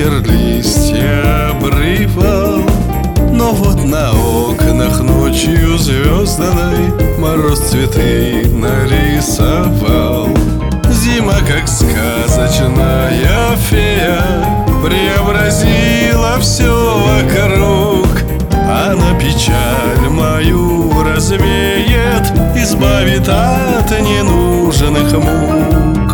ветер листья обрывал. Но вот на окнах ночью звездной мороз цветы нарисовал. Зима, как сказочная фея, преобразила все вокруг. Она печаль мою развеет, избавит от ненужных мук.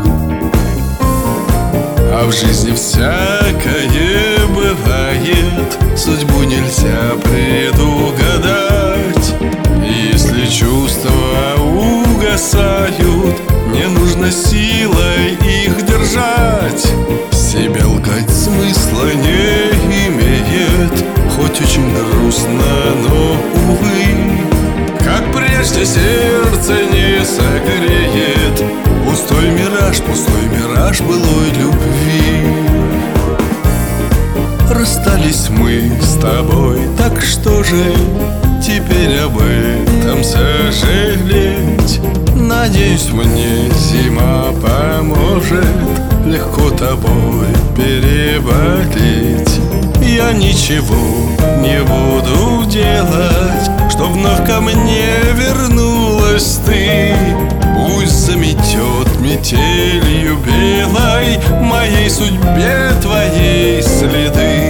А в жизни всякое бывает, судьбу нельзя предугадать. Если чувства угасают, не нужно силой их держать. Себе лгать смысла не имеет, хоть очень грустно, но увы. Как прежде сердце не согреет пустой мираж былой любви. Расстались мы с тобой, так что же теперь об этом сожалеть? Надеюсь, мне зима поможет легко тобой переболеть. Я ничего не буду делать, чтоб вновь ко мне вернулась ты. Пусть заметет метелью белой моей судьбе твоей следы.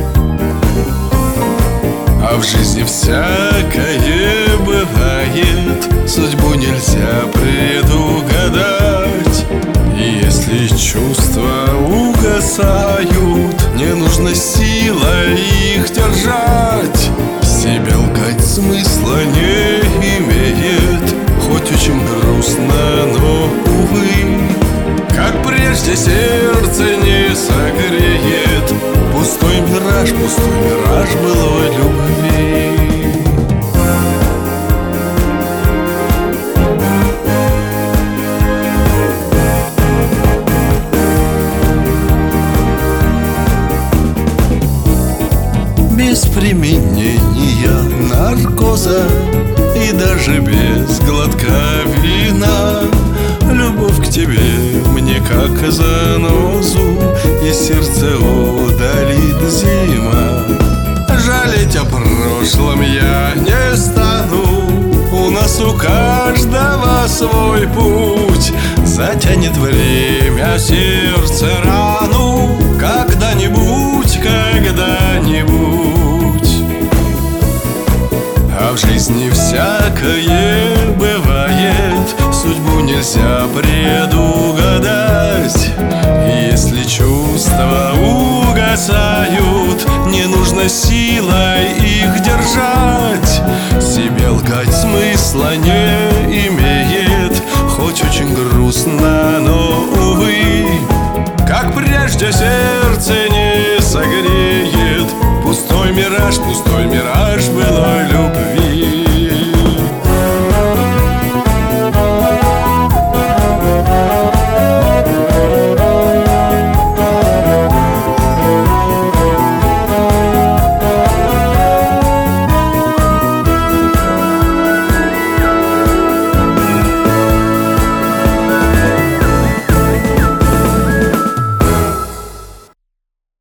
А в жизни всякое бывает, судьбу нельзя предугадать. И если чувства угасают, не нужно силой их держать. Себе лгать смысла не имеет, хоть очень грустно, но увы. Как прежде сердце не согреет пустой мираж былой любви. Без применения наркоза и даже без глотка вина любовь к тебе мне как занозу и сердце удалит зима. Жалеть о прошлом я не стану, у нас у каждого свой путь. Затянет время сердце рану когда-нибудь. А в жизни всякое бывает, судьбу нельзя предугадать. Если чувства угасают, не нужно силой их держать. Себе лгать смысла не имеет, хоть очень грустно, но увы. Как прежде сердце не согреет пустой мираж былой любви.